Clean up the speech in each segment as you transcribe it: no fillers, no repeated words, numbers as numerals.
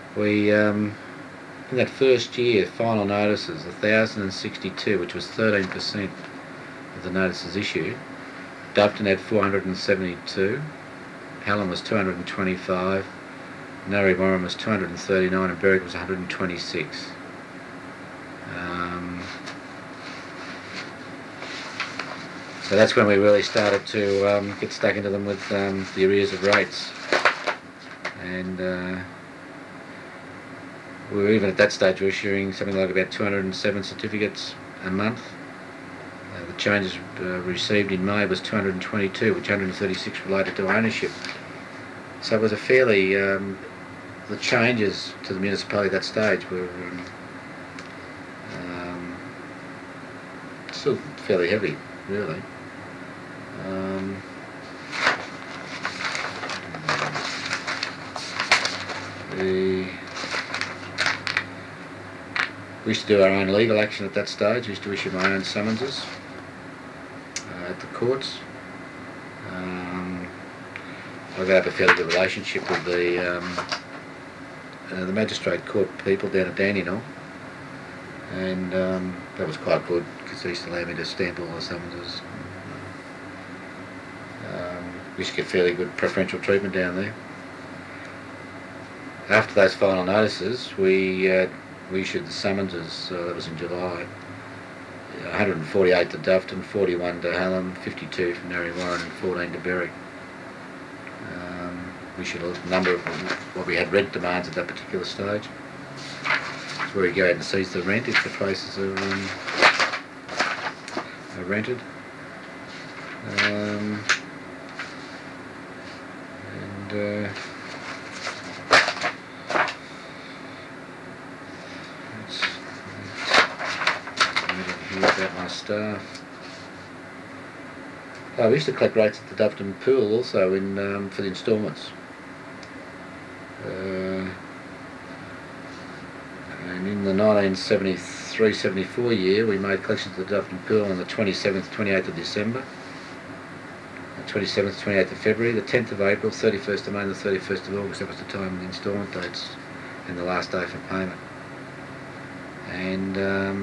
We, in that first year, final notices, 1,062, which was 13% of the notices issued. Doveton had 472, Hallam was 225, Narre Warren was 239, and Berwick was 126. So that's when we really started to get stuck into them with the arrears of rates. And we were even at that stage, we were issuing something like about 207 certificates a month. The changes received in May was 222, which 136 related to ownership. So it was a fairly, the changes to the municipality at that stage were still fairly heavy, really. We used to do our own legal action at that stage. We used to issue my own summonses at the courts. I've had a fairly good relationship with the magistrate court people down at Dandenong, and that was quite good because they used to allow me to stamp all the summonses. We used to get fairly good preferential treatment down there. After those final notices, we issued the summonses. That was in July. 148 to Doveton, 41 to Hallam, 52 from Narre Warren, and 14 to Berwick. We issued a number of what we had rent demands at that particular stage. It's where we go out and seize the rent if the places are rented. About my staff. We used to collect rates at the Doveton Pool also for the instalments. And in the 1973-74 year, we made collections at the Doveton Pool on the 27th, 28th of December, the 27th, 28th of February, the 10th of April, 31st of May, and the 31st of August. That was the time of the instalment dates and the last day for payment. And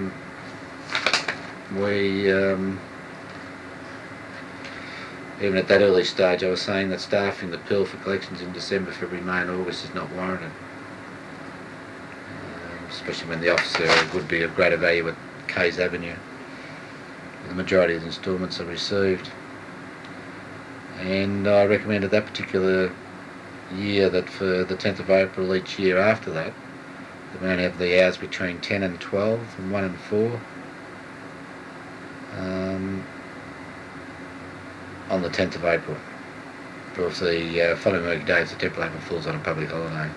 even at that early stage, I was saying that staffing the Pool for collections in December, February, May and August is not warranted, especially when the officer would be of greater value at Kays Avenue. The majority of the instalments are received. And I recommended that particular year that for the 10th of April each year after that, the man have the hours between 10 and 12 and 1 and 4. On the 10th of April. Or if the following working day, if the Temple April falls on a public holiday.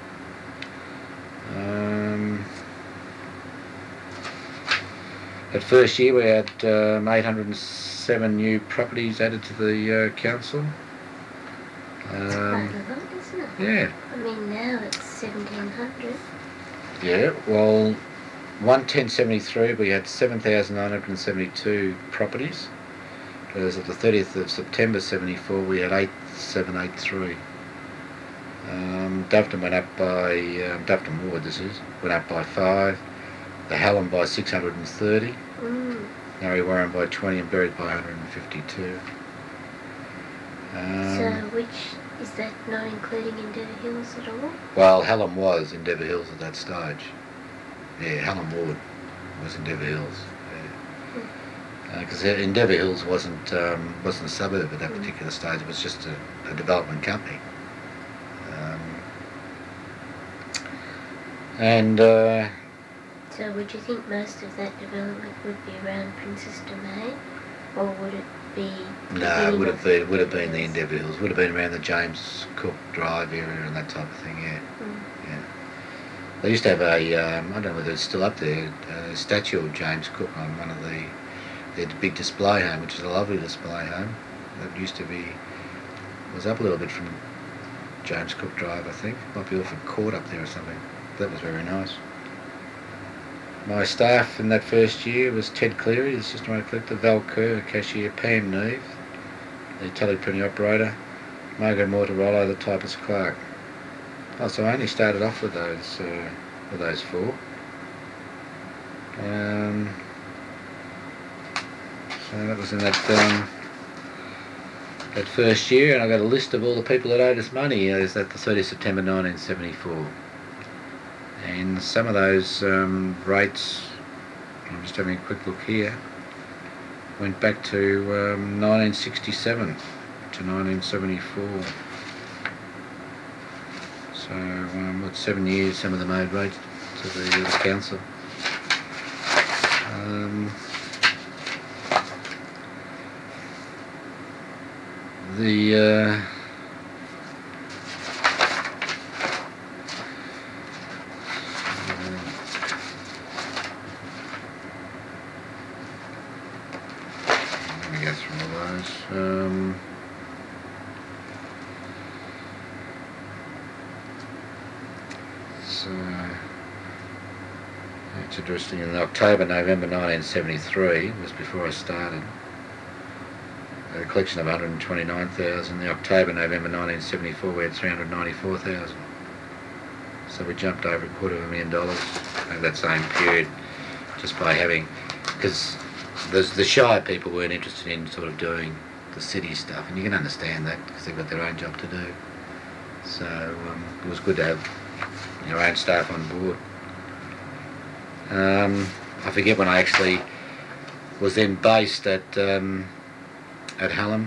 That first year we had 807 new properties added to the council. That's quite a lot, isn't it? Yeah. I mean, now it's 1,700. Yeah, well, 1/10/73 we had 7,972 properties. Whereas at the 30th of September 74 we had 8,783. Doveton went up by, Doveton Ward this is, went up by 5. The Hallam by 630. Narre Warren by 20 and Berwick by 152. So which, is that not including Endeavour Hills at all? Well, Hallam was Endeavour Hills at that stage. Yeah, Hallam Ward was Endeavour Hills. Because Endeavour Hills wasn't a suburb at that particular stage. It was just a development company. So would you think most of that development would be around Princess Domain, or would it be? No, it would have been the Endeavour Hills. Would have been around the James Cook Drive area and that type of thing. Yeah. Yeah. They used to have a I don't know whether it's still up there, a statue of James Cook on one of the. They had a big display home, which is a lovely display home. That used to be, was up a little bit from James Cook Drive, I think. Might be off a court up there or something. That was very nice. My staff in that first year was Ted Cleary, the system rate collector, Val Kerr, cashier, Pam Neve, the teleprinting operator, Margaret Mortarolo, the typist clerk. Oh, so I only started off with those four. So that was in that first year, and I got a list of all the people that owed us money. It was at the 30th September 1974, and some of those rates, I'm just having a quick look here, went back to 1967 to 1974. So what's 7 years? Some of them owed rates to the council. Let me go through all those. So it's interesting. In October, November 1973 was before I started. A collection of 129,000. In October, November 1974, we had 394,000. So we jumped over $250,000 over that same period, just by having, because the Shire people weren't interested in sort of doing the city stuff, and you can understand that because they've got their own job to do. So it was good to have your own staff on board. I forget when I actually was then based at Hallam,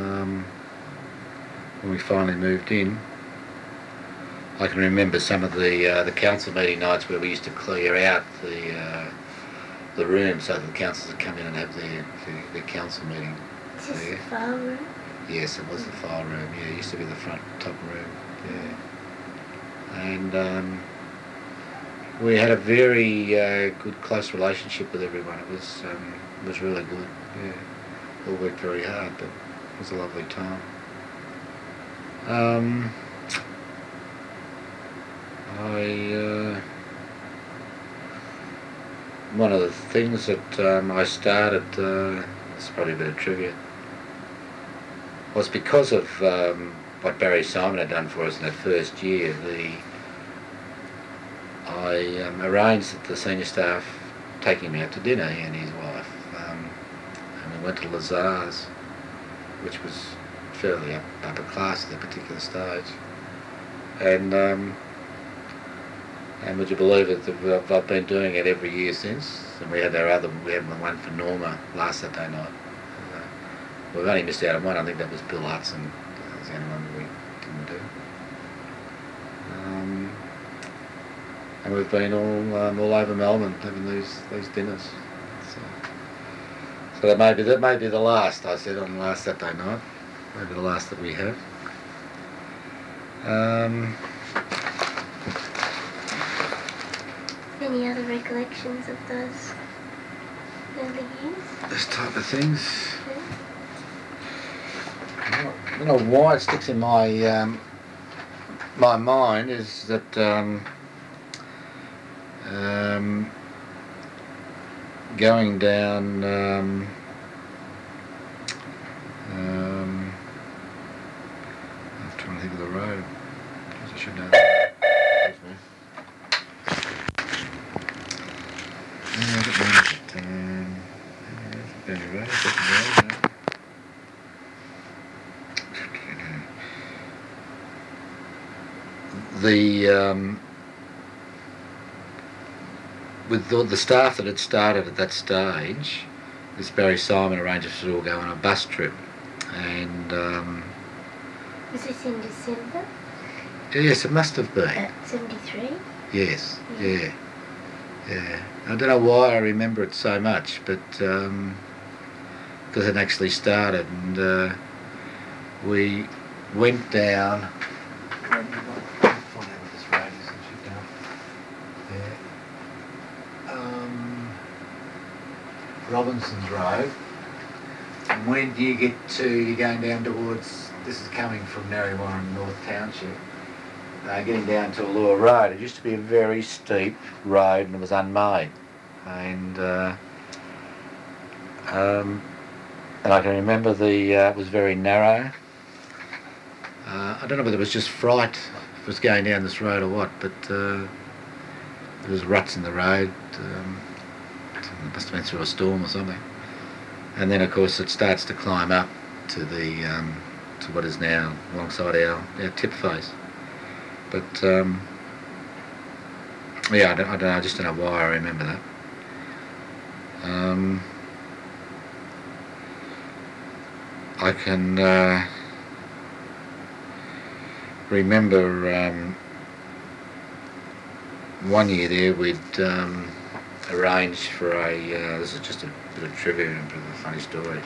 when we finally moved in. I can remember some of the council meeting nights where we used to clear out the room so that the councils would come in and have their council meeting. Is this the file room? Yes, it was the file room. Yeah, it used to be the front top room. Yeah, and we had a very good, close relationship with everyone. It was really good. Yeah, all worked very hard, but it was a lovely time. One of the things that I started, it's probably a bit of trivia, was because of what Barry Simon had done for us in that first year. I arranged that the senior staff take him out to dinner, he and his wife, and we went to Lazar's, which was fairly upper class at that particular stage, and would you believe it, that I've been doing it every year since. And we had one for Norma last Saturday night. We've only missed out on one. I think that was Bill Hudson. That was the only one we didn't do. And we've been all over Melbourne having these dinners. So that may be the last. I said on last Saturday night. Maybe the last that we have. Any other recollections of those early years? This type of things. Yeah. I don't know why it sticks in my my mind is that going down I'm trying to think of the road. I should know that. With the staff that had started at that stage, this Barry Simon arranged us to all go on a bus trip, and was this in December? Yes, it must have been. 73? Yes, yeah. I don't know why I remember it so much, but because it actually started, and we went down. Robinson's Road, and when you're going down towards, this is coming from Narrewarren North Township, getting down to Allure Road. It used to be a very steep road and it was unmade, and I can remember it was very narrow. I don't know whether it was just fright it was going down this road or what, but there was ruts in the road. It must have been through a storm or something. And then, of course, it starts to climb up to the to what is now alongside our tip face. But yeah, I don't know. I just don't know why I remember that. I can remember one year there we'd arranged for a. This is just a bit of trivia and a bit of a funny story.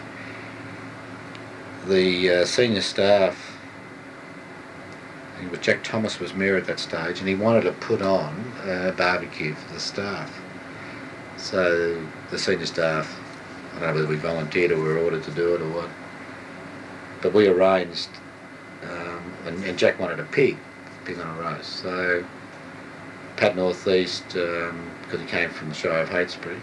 The senior staff, I think Jack Thomas was mayor at that stage, and he wanted to put on a barbecue for the staff. So the senior staff, I don't know whether we volunteered or were ordered to do it or what, but we arranged, and Jack wanted a pig on a roast. So Pat North East, because he came from the Shire of Heytesbury,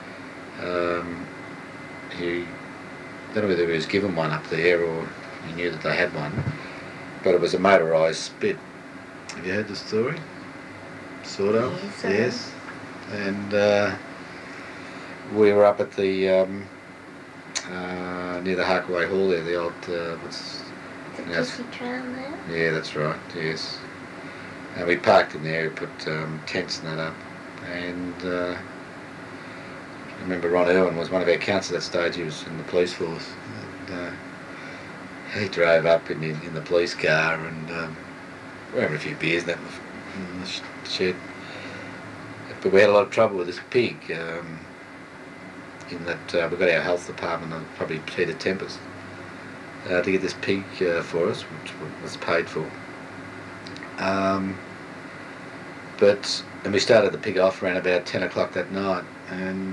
he, I don't know whether he was given one up there or he knew that they had one, but it was a motorised spit. Have you heard the story? Sort of? Yes. And we were up at the near the Harkaway Hall there, the old what's the Pussy Trail there? Yeah, that's right. Yes. And we parked in there, put tents and that up, and I remember Ron Irwin was one of our counts at that stage. He was in the police force, and he drove up in the police car, and we were having a few beers in the shed. But we had a lot of trouble with this pig. In that we got our health department and probably Peter Tempest to get this pig for us, which was paid for. And we started the pig off around about 10 o'clock that night, and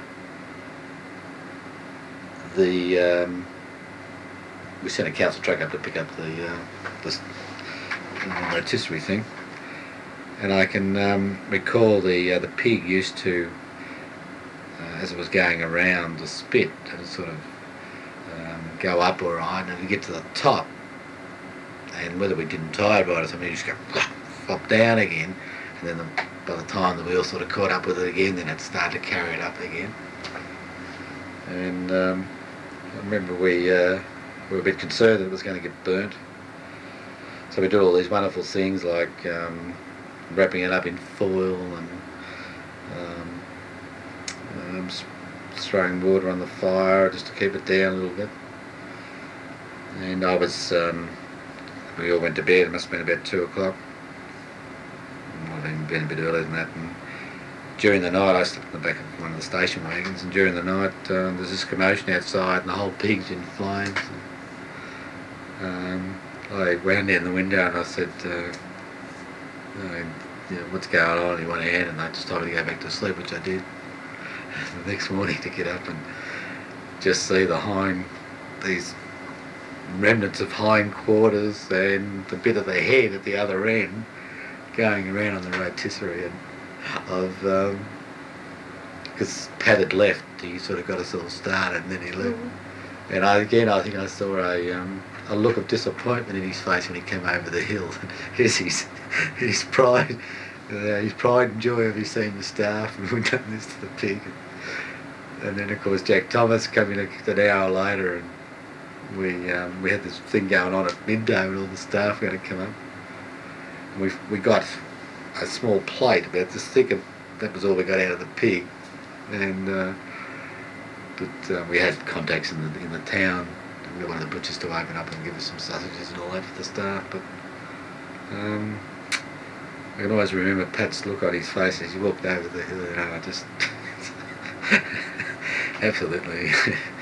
we sent a council truck up to pick up the rotisserie thing, and I can recall the pig used to, as it was going around the spit, it would sort of go up all right, and it'd get to the top, and whether we didn't tie it right or something, you just go flop down again, and then by the time the wheel sort of caught up with it again, then it started to carry it up again. And I remember we were a bit concerned that it was going to get burnt, so we did all these wonderful things like wrapping it up in foil and throwing water on the fire just to keep it down a little bit. And I was, we all went to bed. It must have been about 2 o'clock. Might have even been a bit earlier than that. And during the night, I slept in the back of one of the station wagons, and during the night there's this commotion outside and the whole pig's in flames. I ran down the window and I said, what's going on? You want a hand? And I just told me to go back to sleep, which I did. The next morning to get up and just see these remnants of hindquarters and the bit of the head at the other end going around on the rotisserie, and because Pat had left, he sort of got us all started and then he left. And I think I saw a look of disappointment in his face when he came over the hill. his pride. His pride and joy of his seeing the staff, and we'd done this to the pig. And then, of course, Jack Thomas came in an hour later, and we had this thing going on at midday when all the staff were going to come up. And we got a small plate about this thick, of that was all we got out of the pig. And but we had contacts in the town. We wanted the butchers to open up and give us some sausages and all that for the staff. But I can always remember Pat's look on his face as he walked over the hill. I just absolutely.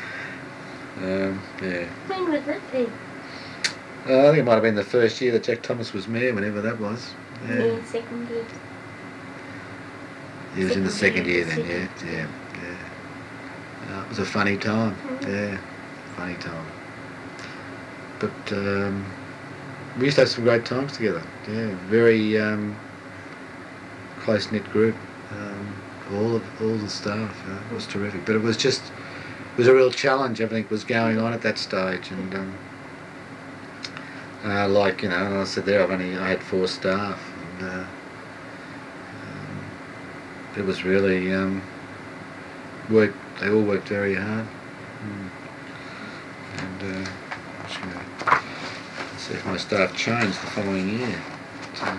Yeah. When was that pig? I think it might have been the first year that Jack Thomas was mayor, whenever that was. Yeah, second year. He was in the second year then, yeah. It was a funny time, funny time. But we used to have some great times together, very close-knit group, all the staff, it was terrific. But it was a real challenge, everything was going on at that stage, and Like, you know, I said there, I had 4 staff, and it was really work. They all worked very hard, and let's see if my staff changed the following year. So,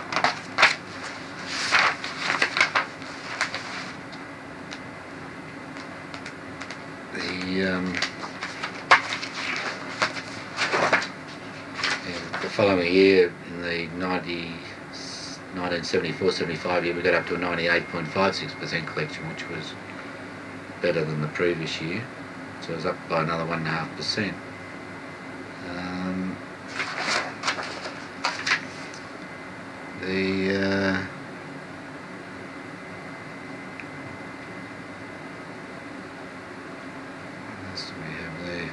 the following year, in the 1974-75 year, we got up to a 98.56% collection, which was better than the previous year. So it was up by another 1.5%. What else do we have there?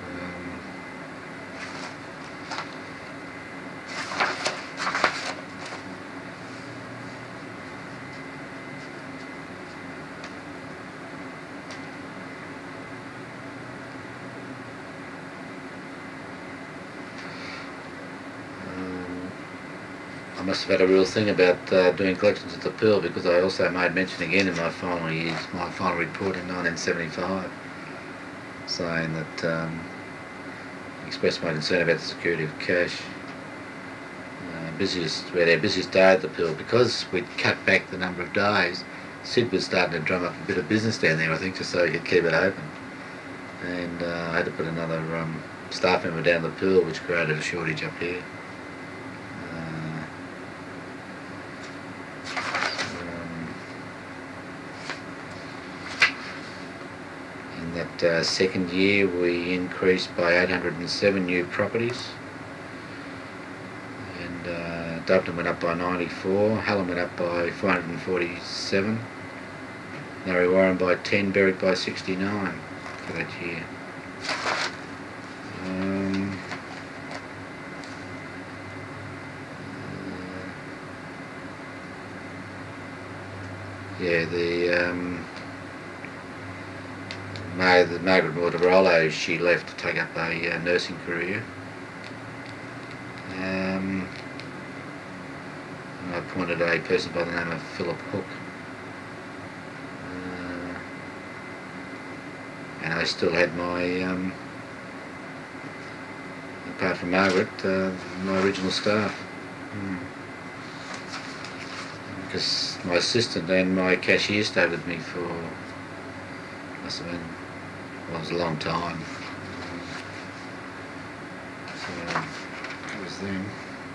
I must have had a real thing about doing collections at the Pearl, because I also made mention again in my final report in 1975, saying that expressed my concern about the security of cash. We had our busiest day at the Pearl, because we'd cut back the number of days. Sid was starting to drum up a bit of business down there, I think, just so he could keep it open. And I had to put another staff member down the Pearl, which created a shortage up here. That second year we increased by 807 new properties, and Dublin went up by 94, Hallam went up by 447, Narre Warren by 10, Berwick by 69 for that year. The Margaret Mortarolo, she left to take up a nursing career. And I appointed a person by the name of Philip Hook. And I still had my, apart from Margaret, my original staff. Because my assistant and my cashier stayed with me for, must have been, well, it was a long time. So that was them.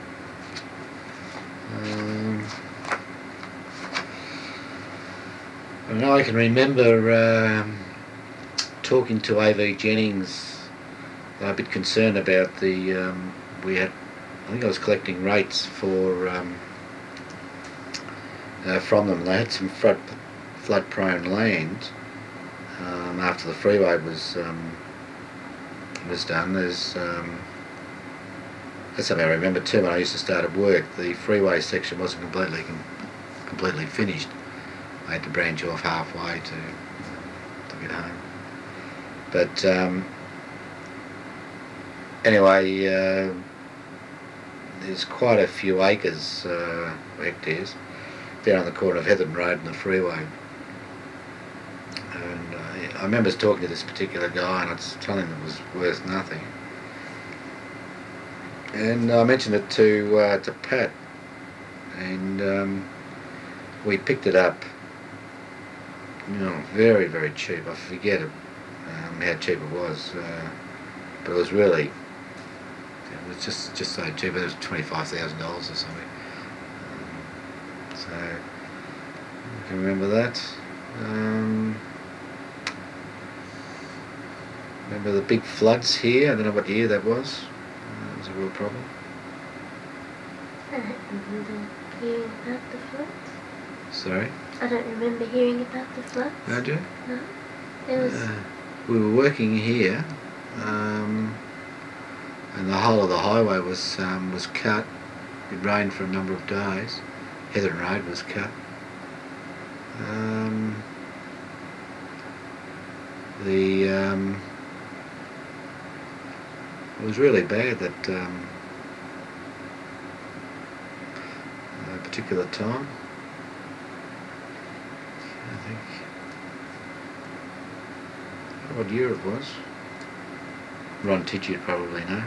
And I can remember talking to A.V. Jennings. They were a bit concerned about the, I think I was collecting rates for from them. They had some flood-prone land. After the freeway was done, that's something I remember too. When I used to start at work, the freeway section wasn't completely finished. I had to branch off halfway to get home. But anyway, there's quite a few acres, hectares, down on the corner of Heatherton Road and the freeway. And I remember talking to this particular guy, and I was telling him it was worth nothing. And I mentioned it to Pat, and we picked it up, very, very cheap. I forget how cheap it was, but it was really, it was just so cheap. It was $25,000 or something. So you can remember that. Remember the big floods here? I don't know what year that was. It was a real problem. I don't remember hearing about the floods. Sorry? I don't remember hearing about the floods. Don't you? No. There was... we were working here, and the whole of the highway was cut. It rained for a number of days. Heatherton Road was cut. It was really bad that particular time. I think what year it was. Ron Tidge you'd probably know.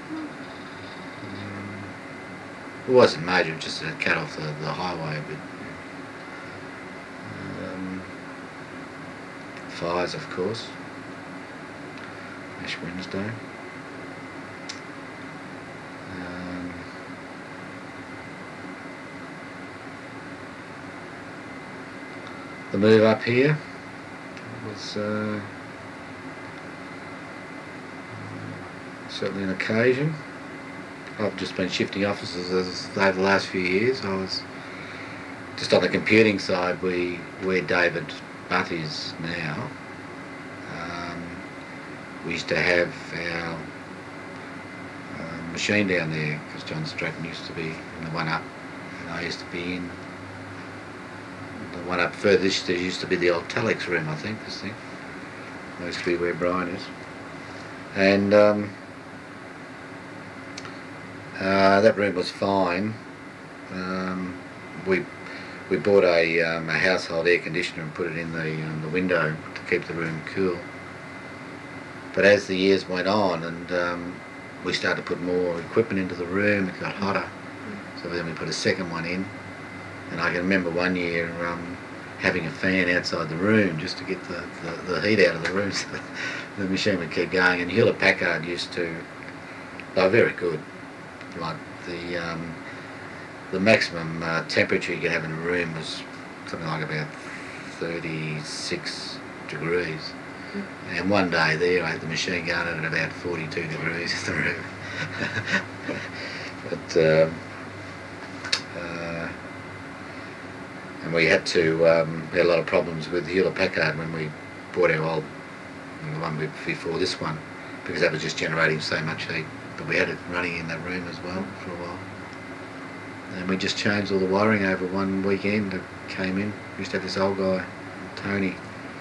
It wasn't major, it was just a cut off the highway a bit. Fires, of course. Ash Wednesday. The move up here was certainly an occasion. I've just been shifting offices over the last few years. I was just on the computing side, where David Butt is now. We used to have our machine down there because John Stratton used to be in the one up, and I used to be in the one up further. This used to be the old telex room, I think. This thing used to be where Brian is, and that room was fine. We bought a household air conditioner and put it in the window to keep the room cool. But as the years went on and we started to put more equipment into the room, it got hotter. So then we put a second one in. And I can remember one year having a fan outside the room just to get the heat out of the room so the machine would keep going. And Hewlett Packard used to, they were very good. Like the maximum temperature you could have in a room was something like about 36 degrees. And one day there I had the machine going at about 42 degrees in the room. But and we had we had a lot of problems with Hewlett Packard when we bought our old, the one before this one, because that was just generating so much heat. But we had it running in that room as well for a while. And we just changed all the wiring over one weekend. It came in. We used to have this old guy, Tony,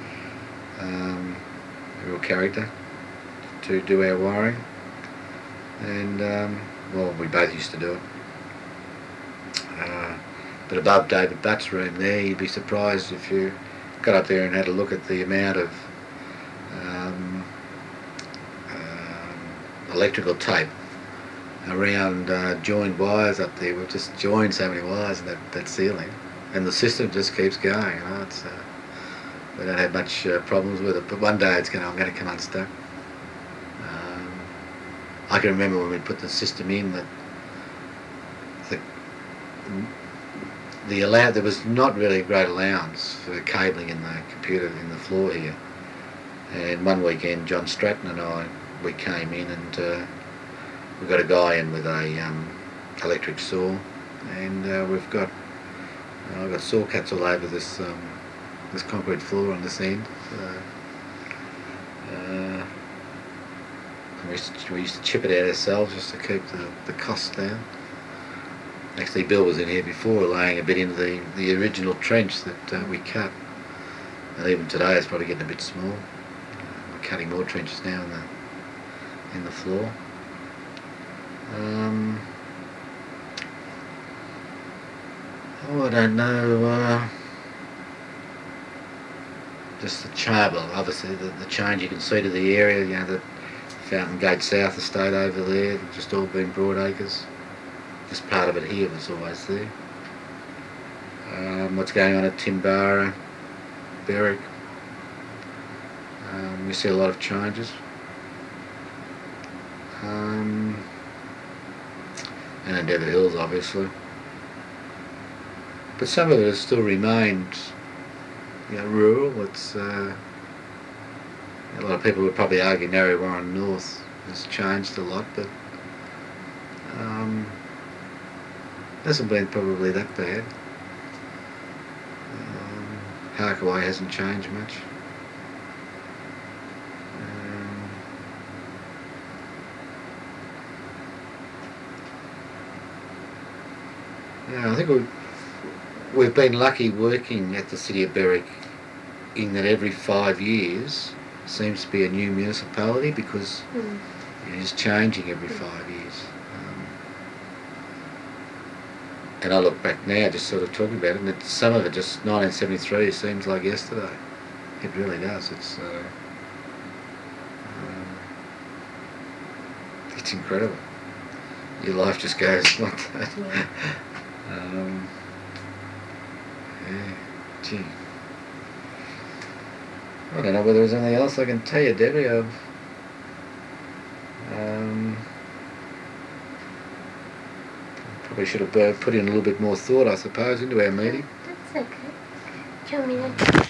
a real character, to do our wiring. And, well, we both used to do it. But above David Butt's room there, you'd be surprised if you got up there and had a look at the amount of electrical tape around joined wires up there. We've just joined so many wires in that ceiling, and the system just keeps going. You know, it's we don't have much problems with it. But one day I'm going to come unstuck. I can remember when we put the system in that there was not really a great allowance for cabling in the computer in the floor here. And one weekend, John Stratton and we came in and we got a guy in with a electric saw, and I've got saw cuts all over this concrete floor on this end. We used to chip it out ourselves just to keep the costs down. Actually, Bill was in here before laying a bit into the original trench that we cut, and even today it's probably getting a bit small. We're cutting more trenches now in the floor. I don't know. Just the change. Well, obviously the change you can see to the area. You know, the Fountain Gate South estate over there, just all been broad acres. This part of it here was always there. What's going on at Timbara, Berwick? We see a lot of changes. And Endeavour Hills, obviously. But some of it has still remained, you know, rural. It's a lot of people would probably argue Narre Warren North has changed a lot, but hasn't been probably that bad. Harkaway hasn't changed much. Yeah, I think we've been lucky working at the City of Berwick in that every 5 years seems to be a new municipality, because it is changing every 5 years. And I look back now, just sort of talking about it, and some of it just 1973 seems like yesterday. It really does. It's incredible. Your life just goes like that. Yeah. Yeah, gee. I don't know whether there's anything else I can tell you, Debbie. Probably should have put in a little bit more thought, I suppose, into our meeting. That's okay. Do you want me to